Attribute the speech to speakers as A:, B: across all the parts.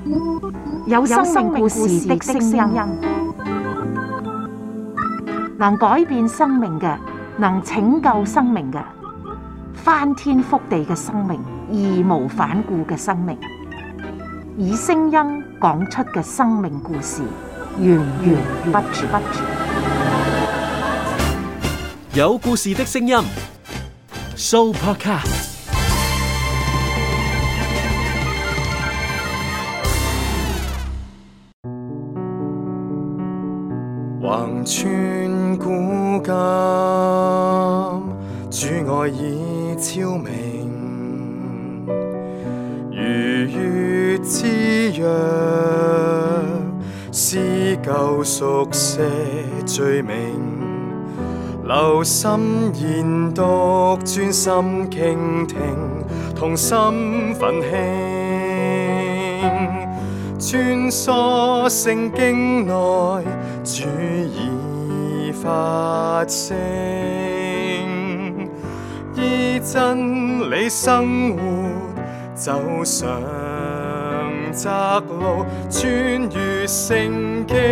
A: 有生命故事的聲音，能改變生命嘅，能拯救生命嘅，翻天覆地嘅生命，義無反顧嘅生命，以聲音講出嘅生命故事，源源不絕。
B: 有故事的聲音 ，Sooopodcast。
C: 橫穿古今，主愛已超明，如月之約，撕舊熟寫罪名，留心研讀，專心傾聽，同心奮興，穿梭聖經內，主已發聲，依真理生活，走上窄路，穿越聖經。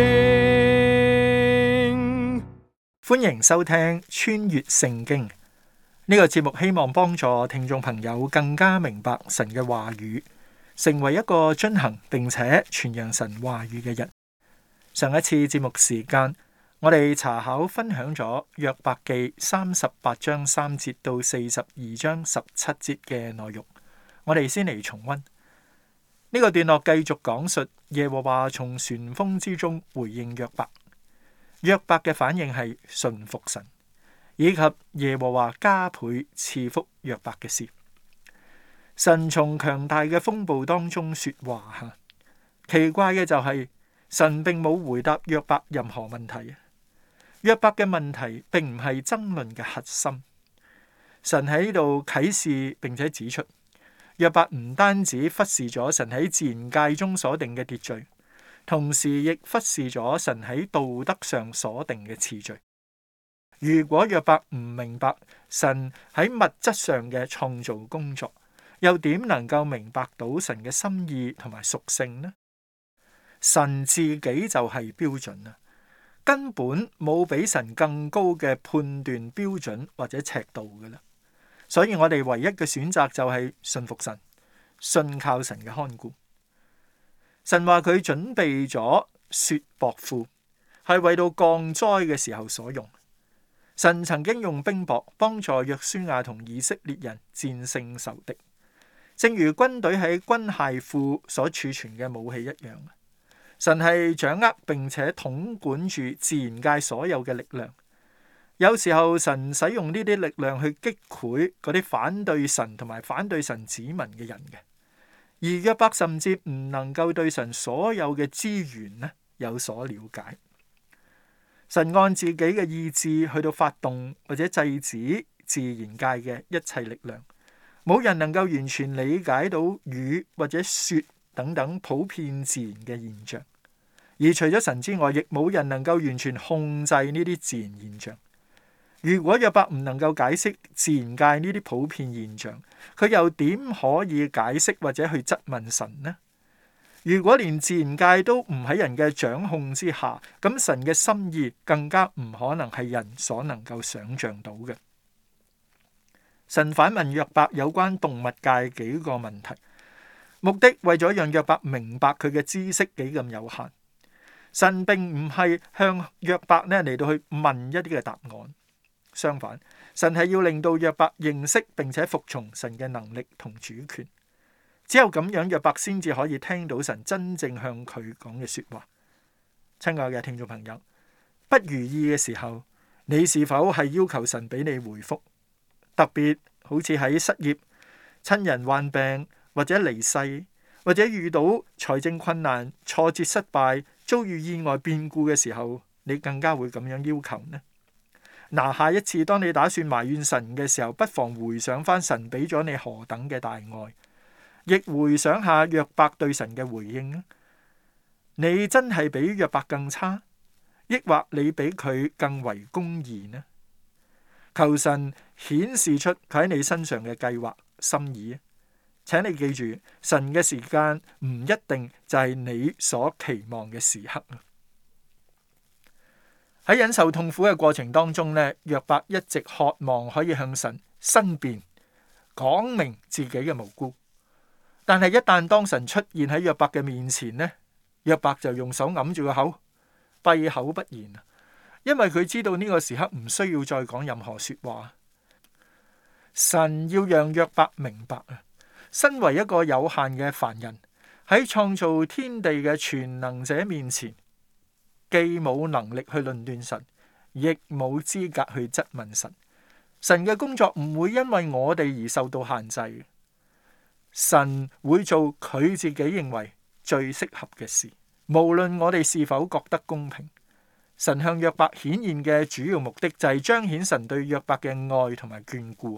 D: 歡迎收聽《穿越聖經》呢個節目，希望幫助聽眾朋友更加明白神嘅話語，成為一個遵行並且傳揚神話語嘅人。上一次節目時間，我哋查考分享咗約伯記38章3節到42章17節嘅內容，我哋先嚟重溫呢個段落，繼續講述耶和華從旋風之中回應約伯。約伯嘅反應係順服神，以及耶和華加倍賜福約伯嘅事。神從強大嘅風暴當中說話，奇怪嘅就係神並冇回答約伯任何問題。約伯嘅問題並唔係爭論嘅核心。神喺呢度啟示並且指出，約伯唔單止忽視咗神喺自然界中所定嘅秩序，同時亦忽視咗神喺道德上所定嘅次序。如果約伯唔明白神喺物質上嘅創造工作，又點能夠明白到神嘅心意同埋屬性呢？神自己就係標準啦，根本冇比神更高嘅判斷標準或者尺度㗎啦。所以我哋唯一嘅選擇就係信服神，信靠神嘅看顧。神話佢準備咗雪雹庫，係為到降災嘅時候所用。神曾經用冰雹幫助約書亞同以色列人戰勝仇敵，正如軍隊喺軍械庫所儲存嘅武器一樣。神係掌握並且統管住自然界所有嘅力量。有時候神使用呢啲力量去擊潰嗰啲反對神同埋反對神子民嘅人嘅。而約伯甚至唔能夠對神所有嘅資源有所了解。神按自己嘅意志去到發動或者制止自然界嘅一切力量，冇人能夠完全理解到雨或者雪等等普遍自然嘅現象。而除咗神之外，亦冇人能夠完全控制呢啲自然現象。如果約伯唔能夠解釋自然界呢啲普遍現象，佢又點可以解釋或者去質問神呢？如果連自然界都唔喺人嘅掌控之下，咁神嘅心意更加唔可能係人所能夠想象到嘅。神反問約伯有關動物界幾個問題，目的為咗讓約伯明白佢嘅知識幾咁有限。神並唔係向約伯嚟到去問一啲嘅答案。相反，神係要令到約伯認識並且服從神嘅能力同主權。只有咁樣，約伯先至可以聽到神真正向佢講嘅說話。親愛嘅聽眾朋友，不如意嘅時候，你是否係要求神俾你回復？特別好似喺失業、親人患病或者離世，或者遇到財政困難、挫折失敗、遭遇意外變故嘅時候，你更加會咁樣要求呢？下一次當你打算埋怨神嘅時候，不妨回想翻神俾咗你何等嘅大愛，亦回想下約伯對神嘅回應。你真係比約伯更差，抑或你比佢更為公義呢？求神顯示出佢喺你身上嘅計劃心意， 請你記住，神嘅時間唔一定就係你所期望嘅時刻。喺忍受痛苦嘅過程當中呢，約伯一直渴望可以向神申辯，講明自己嘅無辜。但係一旦當神出現喺約伯嘅面前呢，約伯就用手揞住個口，閉口不言，因為佢知道呢個時刻唔需要再講任何說話。神要讓約伯明白啊，身為一個有限嘅凡人，喺創造天地嘅全能者面前，既冇能力去論斷神，亦冇資格去質問神。神嘅工作唔會因為我哋而受到限制。神會做佢自己認為最適合嘅事，無論我哋是否覺得公平。神向約伯顯現嘅主要目的就係彰顯神對約伯嘅愛同埋眷顧。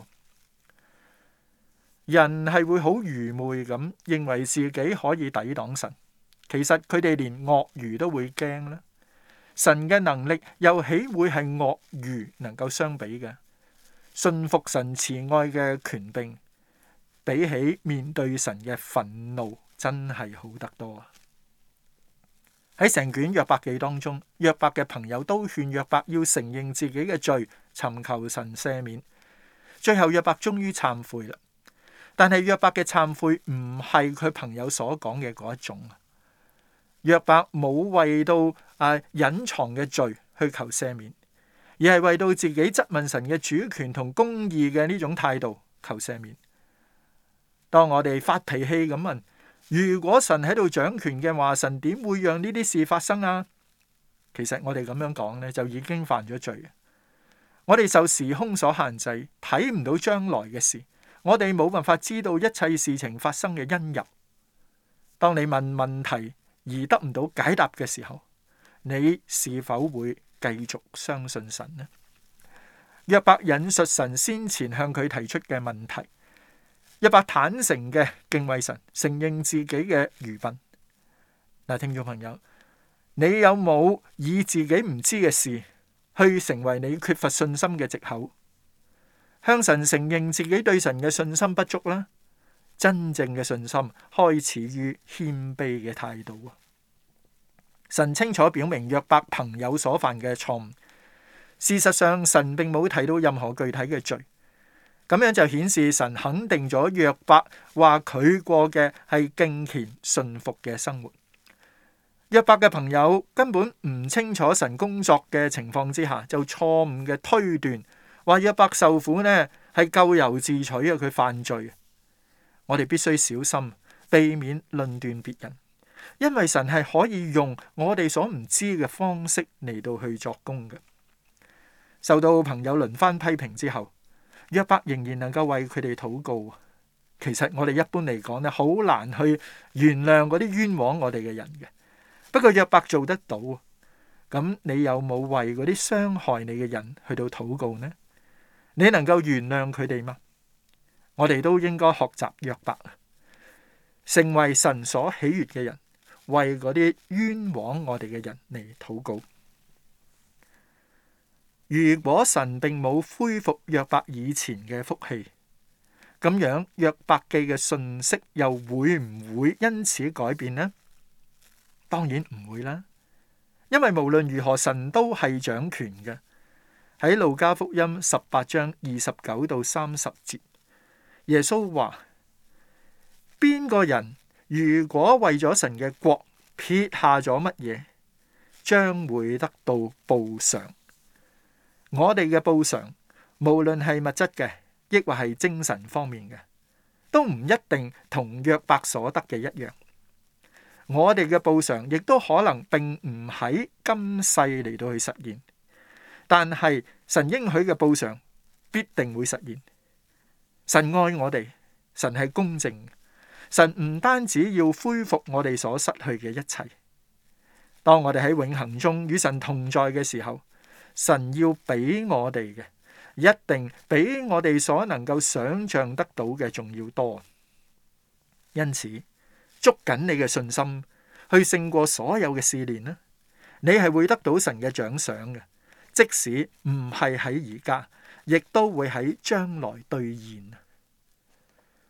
D: 人係會好愚昧咁認為自己可以抵擋神，其實佢哋連鱷魚都會驚啦。神嘅能力又豈會係鱷魚能夠相比嘅？信服神慈愛嘅權柄，比起面對神嘅憤怒，真係好得多啊！喺成卷約伯記當中，約伯嘅朋友都勸約伯要承認自己嘅罪，尋求神赦免。最後約伯終於懺悔啦，但係約伯嘅懺悔唔係佢朋友所講嘅嗰一種。約伯冇為到隱藏嘅罪去求赦免，而係為到自己質問神嘅主權同公義嘅呢種態度求赦免。當我哋發脾氣咁問，如果神喺度掌權嘅話，神點會讓呢啲事發生啊？其實我哋咁樣講呢，就已經犯咗罪。我哋受時空所限制，睇唔到將來嘅事，我哋冇辦法知道一切事情發生嘅因由。當你問問題而得唔到解答嘅時候，你是否會繼續相信神呢？約伯引述神先前向佢提出嘅問題，約伯坦誠嘅敬畏神，承認自己嘅愚笨。嗱，聽眾朋友，你有冇以自己唔知嘅事去成為你缺乏信心嘅藉口？向神承認自己對神嘅信心不足啦。真正嘅信心開始於謙卑嘅態度。神清楚表明約伯朋友所犯嘅錯誤。事實上，神並冇提到任何具體嘅罪，咁樣就顯示神肯定咗約伯話佢過嘅係敬虔信服嘅生活。約伯嘅朋友根本唔清楚神工作嘅情況之下，就錯誤嘅推斷話約伯受苦呢係咎由自取啊，佢犯罪。我哋必須小心避免論斷別人，因為神係可以用我哋所唔知嘅方式嚟到去作工嘅。受到朋友輪番批評之後，約伯仍然能夠為佢哋禱告。其實我哋一般嚟講呢，好難去原諒嗰啲冤枉我哋嘅人嘅。不過約伯做得到。咁你有冇為嗰啲傷害你嘅人去到禱告呢？你能夠原諒佢哋嗎？我哋都應該學習約伯，成為神所喜悅嘅人，為嗰啲冤枉我哋嘅人嚟禱告。如果神並冇恢復約伯以前嘅福氣，咁樣約伯記嘅信息又會唔會因此改變呢？當然唔會啦，因為無論如何，神都係掌權嘅。喺路加福音18章29到30節，耶穌話：邊個人如果為咗神嘅國撇下咗乜嘢，將會得到報償。我哋嘅報償，無論係物質嘅，抑或係精神方面嘅，都唔一定同約伯所得嘅一樣。我哋嘅報償亦都可能並唔喺今世嚟到去實現，但係神應許嘅報償必定會實現。神愛我哋，神係公正，神唔單止要恢復我哋所失去嘅一切。當我哋喺永恆中與神同在嘅時候，神要俾我哋嘅一定比我哋所能夠想象得到嘅仲要多。因此，捉緊你嘅信心，去勝過所有嘅試煉啦。你係會得到神嘅獎賞嘅，即使唔係喺而家，亦都會喺將來兌現。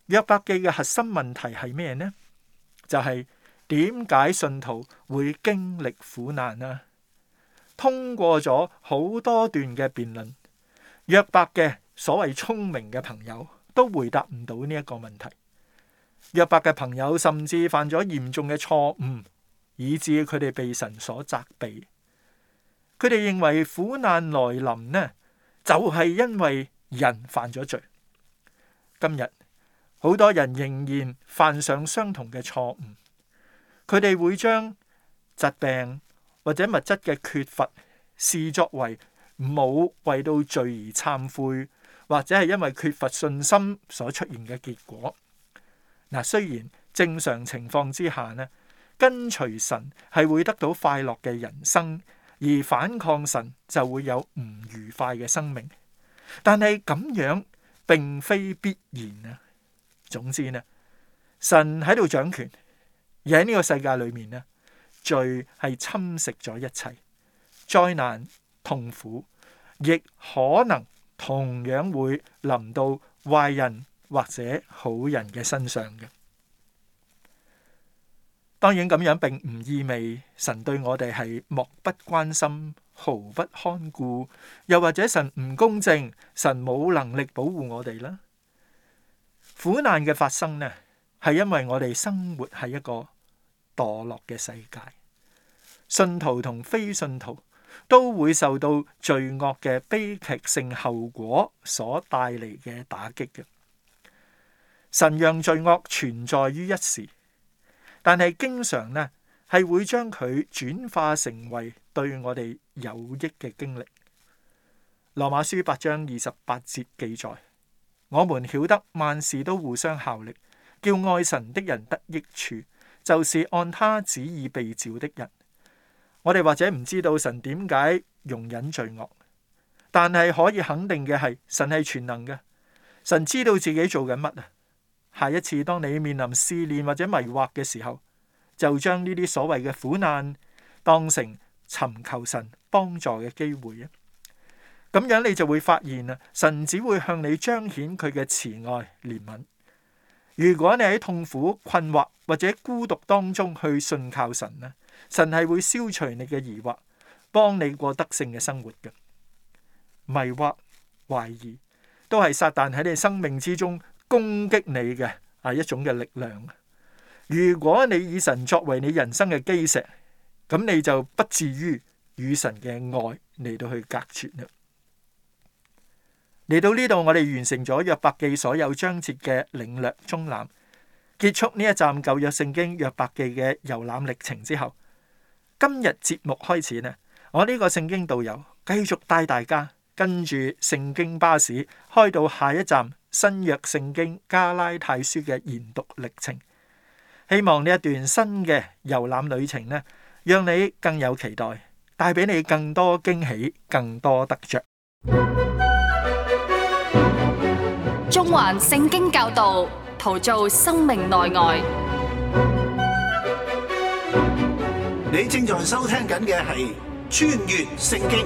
D: 約伯記嘅核心問題係咩呢？就係點解信徒會經歷苦難啊？通過咗好多段嘅辯論，約伯嘅所謂聰明嘅朋友都回答唔到呢一個問題。約伯嘅朋友甚至犯咗嚴重嘅錯誤，以致佢哋被神所責備。佢哋認為苦難來臨呢，就係因為人犯咗罪。今日好多人仍然犯上相同嘅錯誤，佢哋會將疾病或者物質嘅缺乏視作為冇為到罪而懺悔，或者係因為缺乏信心所出現嘅結果。嗱，雖然正常情況之下呢，跟隨神係會得到快樂嘅人生，而反抗神就會有唔愉快嘅生命。但係咁樣並非必然啊。總之呢，神喺度掌權，而喺呢個世界裏面呢，罪係侵蝕咗一切，災難痛苦亦可能同樣會臨到壞人或者好人嘅身上嘅。當然咁樣並唔意味神對我哋係漠不關心、毫不看顧，又或者神唔公正，神冇能力保護我哋啦。苦難嘅發生呢，係因為我哋生活喺一個墮落嘅世界，信徒同非信徒都會受到罪惡嘅悲劇性後果所帶嚟嘅打擊嘅。神讓罪惡存在於一時，但係經常呢係會將佢轉化成為對我哋有益嘅經歷。羅馬書8章28節記載：我們曉得萬事都互相效力，叫愛神的人得益處，就是按他旨意被召的人。我哋或者唔知道神點解容忍罪惡，但係可以肯定嘅係，神係全能嘅，神知道自己做緊乜啊！下一次當你面臨試煉或者迷惑嘅時候，就將呢啲所謂嘅苦難當成尋求神幫助嘅機會啊！咁樣你就會發現啊，神只會向你彰顯佢嘅慈愛憐憫。如果你喺痛苦困惑或者孤獨當中去信靠神呢，神係會消除你嘅疑惑，幫你過得勝嘅生活嘅。迷惑、懷疑都係撒旦喺你生命之中攻擊你嘅一種嘅力量。如果你以神作為你人生嘅基石，咁你就不至於與神嘅愛嚟到去隔絕啦。嚟到呢度，我哋完成咗約伯記所有章節嘅領略綜覽，結束呢一站舊約聖經約伯記嘅遊覽歷程之後，今日節目開始呢，我呢個聖經導遊繼續帶大家跟住聖經巴士開到下一站新約聖經加拉太書嘅研讀歷程。希望呢一段新嘅遊覽旅程呢，讓你更有期待，帶俾你更多驚喜，更多得着。
E: 中環聖經教導，陶造生命內外。
F: 你正在收聽緊嘅係穿越聖經。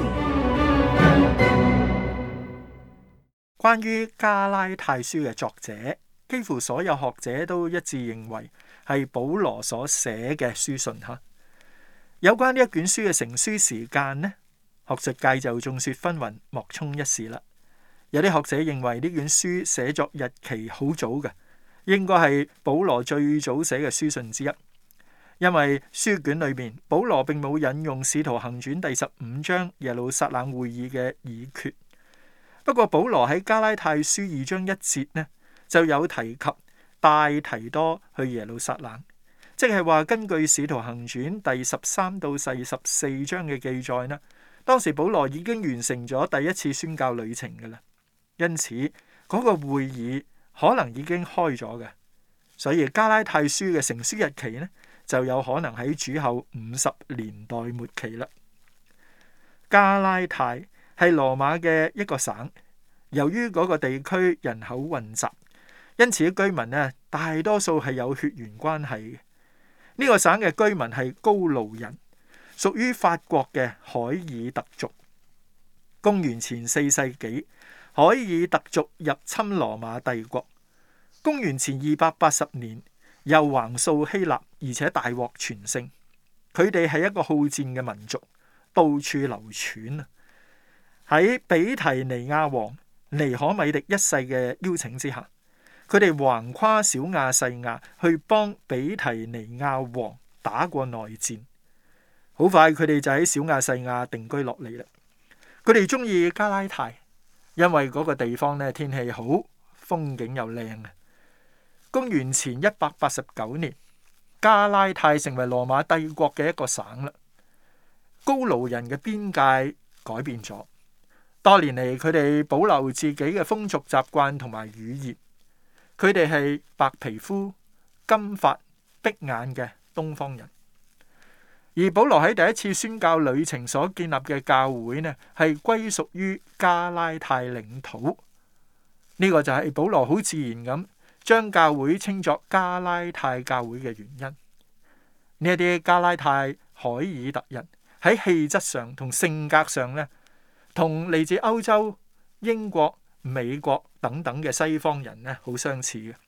D: 關於加拉太書嘅作者，幾乎所有學者都一致認為係保羅所寫嘅書信哈。有關呢一卷書嘅成書時間呢，學術界就眾說紛紜，莫衷一是啦。有啲學者認為呢卷書寫作日期好早嘅，應該係保羅最早寫嘅書信之一。因為書卷裏面保羅並冇引用使徒行傳第15章耶路撒冷會議嘅議決。不過保羅喺加拉太書2章1節呢就有提及帶提多去耶路撒冷，即係話根據使徒行傳第13到14章嘅記載呢，當時保羅已經完成咗第一次宣教旅程嘅啦。因此嗰個會議可能已經開咗嘅，所以加拉太書嘅成書日期呢就有可能喺主後50年代末期啦。加拉太係羅馬嘅一個省，由於嗰個地區人口混雜，因此居民呢大多數係有血緣關係嘅。呢個省嘅居民係高盧人，屬於法國嘅凱爾特族。公元前4世紀，凱爾特族入侵羅馬帝國， 公元前280年，又橫掃希臘，而且大獲全勝。佢哋係一個好戰嘅民族，到處流傳。喺比提尼亞王尼可米迪一世嘅邀請之下，佢哋橫跨小亞細亞去幫比提尼亞王打過內戰。好快佢哋就喺小亞細亞定居落嚟啦。佢哋中意加拉太，因為嗰個地方呢，天氣好，風景又靚啊。公元前189年，加拉太成為羅馬帝國嘅一個省啦。高盧人嘅邊界改變咗，多年嚟佢哋保留自己嘅風俗習慣同埋語言。佢哋係白皮膚、金髮、碧眼嘅東方人。而保羅喺第一次宣教旅程所建立嘅教會呢，係歸屬於加拉太領土。呢個就係保羅好自然咁將教會稱作加拉太教會嘅原因。呢一啲加拉太凱爾特人喺氣質上同性格上呢，同嚟自歐洲、英國、美國等等嘅西方人呢，好相似嘅。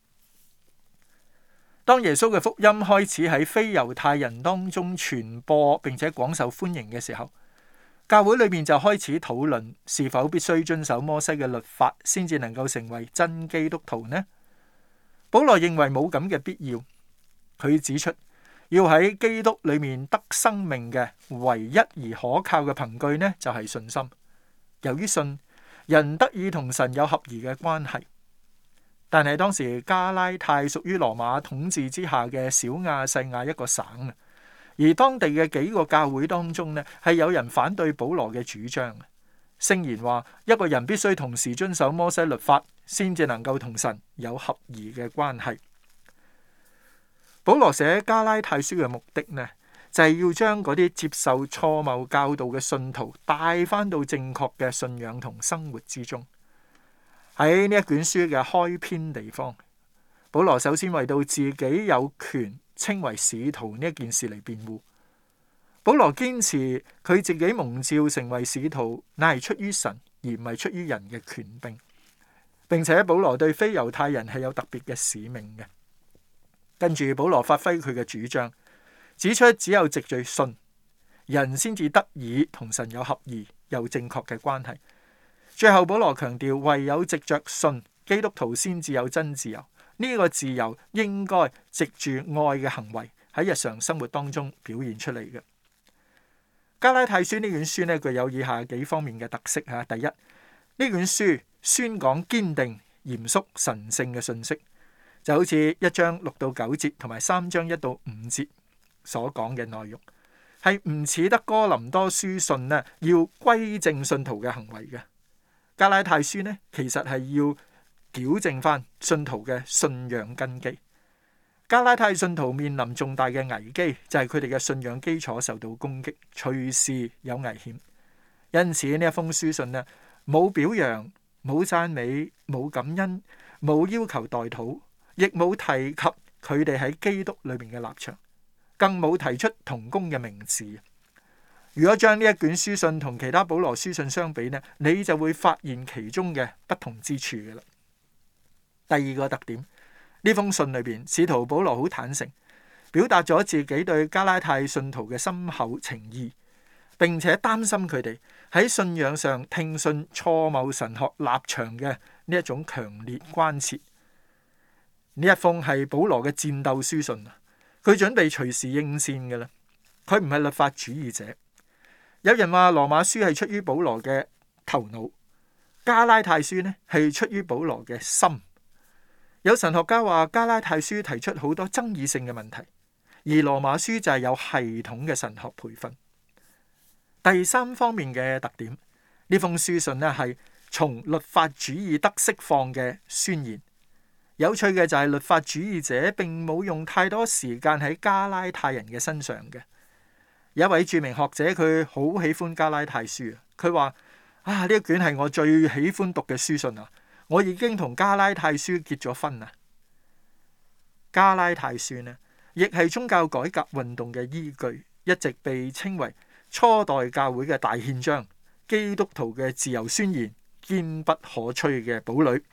D: 當耶穌嘅福音開始喺非猶太人當中傳播並且廣受歡迎嘅時候，教會裏面就開始討論是否必須遵守摩西嘅律法先至能夠成為真基督徒呢？保羅認為冇咁嘅必要。佢指出，要喺基督裏面得生命嘅唯一而可靠嘅憑據呢，就係信心。由於信，人得以同神有合宜嘅關係。但係當時加拉太屬於羅馬統治之下嘅小亞細亞一個省啊，而當地嘅幾個教會當中呢，係有人反對保羅嘅主張。聖言話，一個人必須同時遵守摩西律法，先至能夠同神有合宜嘅關係。保羅寫加拉太書嘅目的呢，就係要將嗰啲接受錯謬教導嘅信徒帶翻到正確嘅信仰同生活之中。喺呢一卷書嘅開篇地方，保羅首先為到自己有權稱為使徒呢一件事嚟辯護。保羅堅持佢自己蒙召成為使徒，乃係出於神，而唔係出於人嘅權柄。並且保羅對非猶太人係有特別嘅使命嘅。跟住保羅發揮佢嘅主張，指出只有藉著信，人先至得以同神有合宜、有正確嘅關係。最後保羅強調，唯有藉着信，基督徒先至有真自由。呢個自由應該藉住愛嘅行為喺日常生活當中表現出嚟嘅。加拉太書呢卷書呢，具有以下幾方面嘅特色吓。第一，呢卷書宣講堅定、嚴肅、神聖嘅信息，就好似1章6到9節同埋3章1到5節所講嘅內容，係唔似得哥林多書信呢要歸正信徒嘅行為嘅。加拉太書呢，其實係要矯正翻信徒嘅信仰根基。加拉太信徒面臨重大嘅危機，就係佢哋嘅信仰基礎受到攻擊，隨時有危險。因此呢一封書信呢，冇表揚、冇讚美、冇感恩、冇要求代禱，亦冇提及佢哋喺基督裏面嘅立場，更冇提出同工嘅名字。如果將呢一卷書信同其他保羅書信相比呢，你就會發現其中嘅不同之處嘅啦。第二個特點，呢封信裏邊，使徒保羅好坦誠，表達咗自己對加拉太信徒嘅深厚情誼，並且擔心佢哋喺信仰上聽信錯謬神學立場嘅呢一種強烈關切。呢一封係保羅嘅戰鬥書信啊，佢準備隨時應戰嘅啦。佢唔係律法主義者。有人話羅馬書係出於保羅嘅頭腦，加拉太書呢係出於保羅嘅心。有神學家話加拉太書提出好多爭議性嘅問題，而羅馬書就係有系統嘅神學培訓。第三方面嘅特點，呢封書信呢係從律法主義得釋放嘅宣言。有趣嘅就係律法主義者並冇用太多時間喺加拉太人嘅身上嘅。有一位著名學者，佢好喜歡加拉太書啊。佢話呢一卷係我最喜歡讀嘅書信啊！我已經同加拉太書結咗婚啦。加拉太書呢，亦係宗教改革運動嘅依據，一直被稱為初代教會嘅大憲章，基督徒嘅自由宣言，堅不可摧嘅堡壘，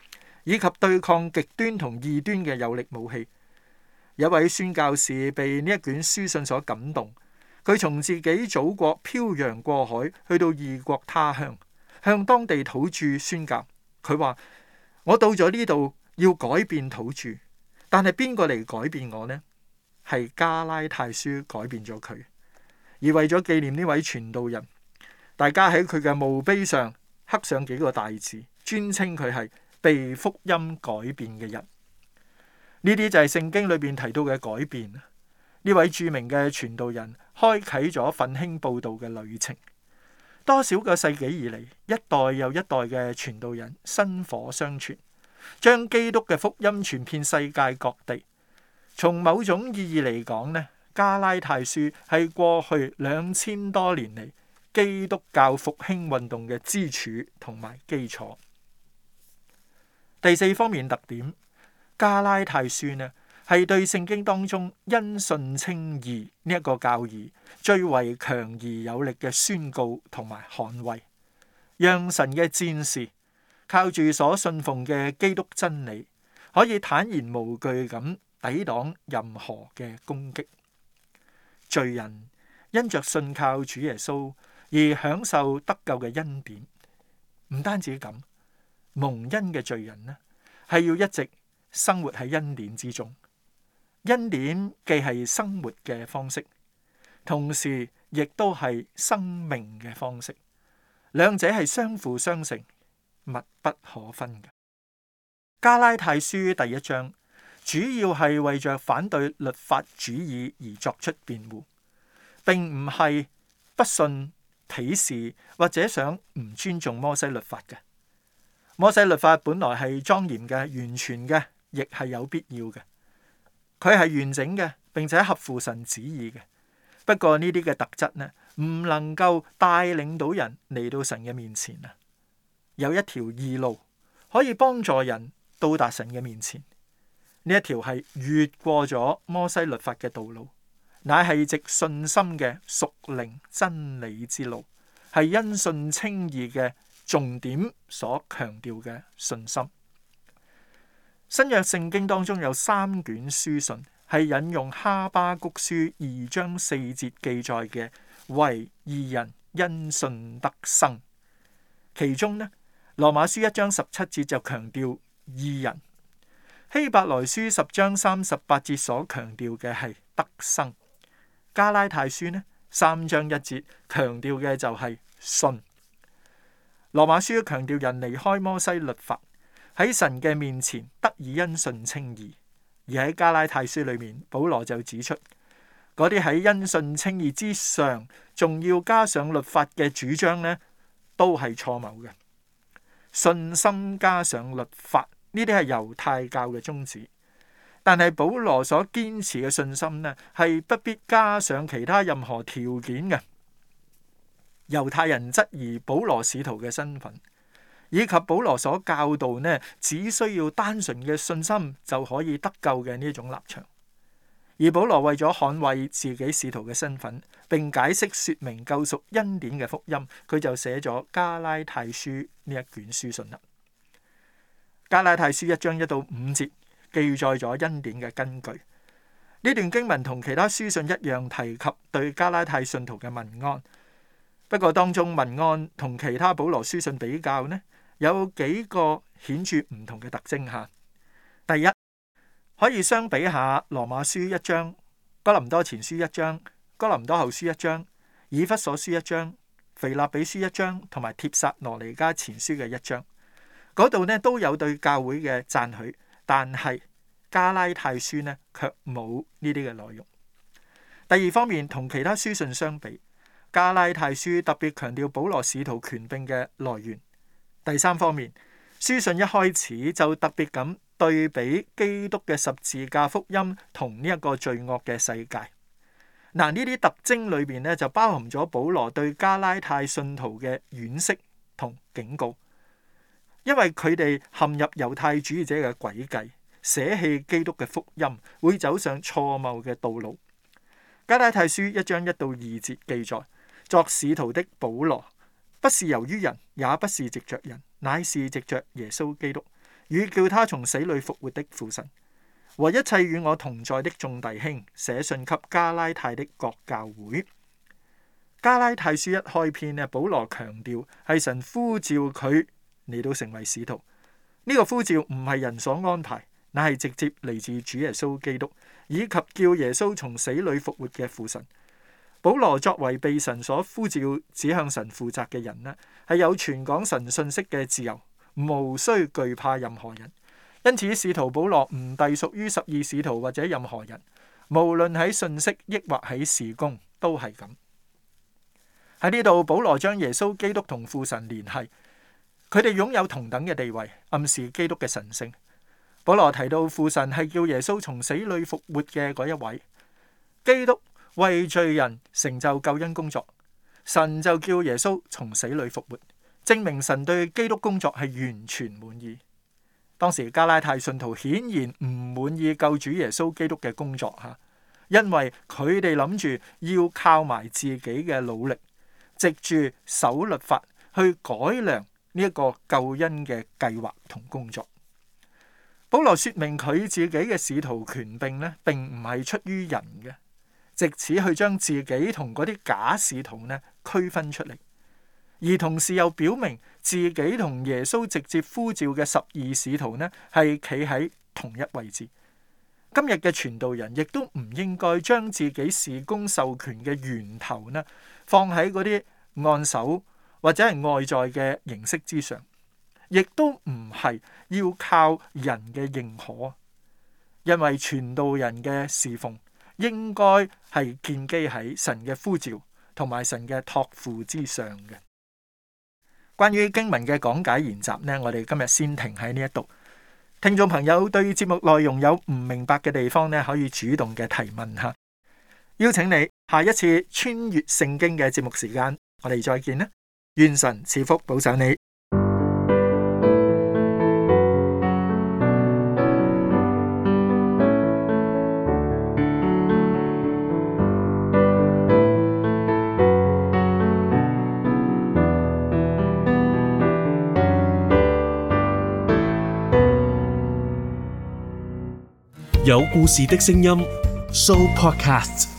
D: 以及對抗極端同異端嘅有力武器。有位宣教士被呢一卷書信所感動，佢從自己祖國漂洋過海去到異國他鄉，向當地土著宣教。佢話：我到咗呢度要改變土著，但係邊個嚟改變我呢？係加拉太書改變咗佢。而為咗紀念呢位傳道人，大家喺佢嘅墓碑上刻上幾個大字，尊稱佢係被福音改變嘅人。呢啲就係聖經裏邊提到嘅改變。呢位著名嘅傳道人開啟咗奮興佈道嘅旅程。多少個世紀以嚟，一代又一代嘅傳道人薪火相傳，將基督嘅福音傳遍世界各地。從某種意義嚟講呢，加拉太書係過去2000多年嚟基督教復興運動嘅支柱同埋基礎。第四方面特點，加拉太書呢係對聖經當中因信稱義呢一個教義最為強而有力嘅宣告同埋捍衛，讓神嘅戰士靠住所信奉嘅基督真理，可以坦然無懼咁抵擋任何嘅攻擊。罪人因着信靠主耶穌而享受得救嘅恩典。唔單止咁，蒙恩嘅罪人呢係要一直生活喺恩典之中。恩典既係生活嘅方式，同時亦都係生命嘅方式，兩者係相輔相成，密不可分嘅。加拉太書第一章主要係為着反對律法主義而作出辯護，並唔係不信、鄙視或者想唔尊重摩西律法嘅。摩西律法本來係莊嚴嘅、完全嘅，亦係有必要嘅。佢係完整嘅，並且合乎神旨意嘅。不過呢啲嘅特質呢，唔能夠帶領到人嚟到神嘅面前啊。有一條義路可以幫助人到達神嘅面前。呢一條係越過咗摩西律法嘅道路，乃係藉信心嘅屬靈真理之路，係因信稱義嘅重點所強調嘅信心。新約聖經當中有3卷書信係引用哈巴谷書2章4節記載嘅為義人因信得生。其中呢，羅馬書1章17節就強調義人，希伯來書10章38節所強調嘅係得生。加拉太書呢3章1節強調嘅就係信。羅馬書強調人離開摩西律法，喺神嘅面前得以因信稱義。而喺加拉太書裏面，保羅就指出，嗰啲喺因信稱義之上，仲要加上律法嘅主張呢，都係錯謬嘅。信心加上律法，呢啲係猶太教嘅宗旨。但係保羅所堅持嘅信心呢，係不必加上其他任何條件嘅。猶太人質疑保羅使徒嘅身份，以及保羅所教導呢，只需要單純嘅信心就可以得救嘅呢種立場。而保羅為咗捍衛自己使徒嘅身份，並解釋說明救贖恩典嘅福音，佢就寫咗加拉太書呢一卷書信啦。加拉太書1章1到5節記載咗恩典嘅根據。呢段經文同其他書信一樣提及對加拉太信徒嘅問安。不過當中問安同其他保羅書信比較呢，有幾個顯著唔同嘅特徵下。第一，可以相比下羅馬書1章、哥林多前書1章、哥林多後書1章、以弗所書1章、腓立比書1章同埋帖撒羅尼迦前書嘅1章，嗰度呢都有對教會嘅讚許，但係加拉太書呢卻冇呢啲嘅內容。第二方面，同其他書信相比，加拉太書特別強調保羅使徒權柄嘅來源。第三方面，書信一開始就特別咁對比基督嘅十字架福音同呢一個罪惡嘅世界。嗱，呢啲特徵裏邊呢，就包含咗保羅對加拉太信徒嘅惋惜同警告，因為佢哋陷入猶太主義者嘅詭計，捨棄基督嘅福音，會走上錯謬嘅道路。加拉太書1章1到2節記載，作使徒的保羅，不是由於人，也不是藉着人，乃是藉着耶穌基督， 與叫他從死裏復活的父神，和一切與我同在的眾弟兄，寫信給加拉太的各教會。加拉太書一開篇呢，保羅強調係神呼召佢嚟到成為使徒。呢個呼召唔係人所安排，乃係直接嚟自主耶穌基督，以及叫耶穌從死裏復活嘅父神。保羅作為被神所呼召、只向神負責嘅人呢，係有傳講神信息嘅自由，無需懼怕任何人。因此，使徒保羅唔隸屬於12使徒或者任何人，無論喺信息抑或喺事工都係咁。喺呢度，保羅將耶穌基督同父神聯繫，佢哋擁有同等嘅地位，暗示基督嘅神聖。保羅提到父神係叫耶穌從死裏復活嘅嗰一位，基督為罪人成就救恩工作，神就叫耶穌從死裏復活，證明神對基督工作係完全滿意。當時加拉太信徒顯然唔滿意救主耶穌基督嘅工作吓，因為佢哋諗住要靠埋自己嘅努力，藉住守律法去改良呢一個救恩嘅計劃同工作。保羅說明佢自己嘅使徒權柄呢，並唔係出於人嘅，藉此去將自己同嗰啲假使徒呢區分出嚟，而同時又表明自己同耶穌直接呼召嘅12使徒呢係企喺同一位置。今日嘅傳道人亦都唔應該將自己事工授權嘅源頭呢放喺嗰啲按手或者係外在嘅形式之上，亦都唔係要靠人嘅認可，因為傳道人嘅侍奉應該係建基喺神嘅呼召同埋神嘅託付之上嘅。關於經文嘅講解研習呢，我哋今日先停喺呢一度。聽眾朋友對節目內容有唔明白嘅地方呢，可以主動嘅提問下。邀請你下一次穿越聖經嘅節目時間，我哋再見啦！願神賜福保守你。
B: 有故事的聲音 Show Podcast。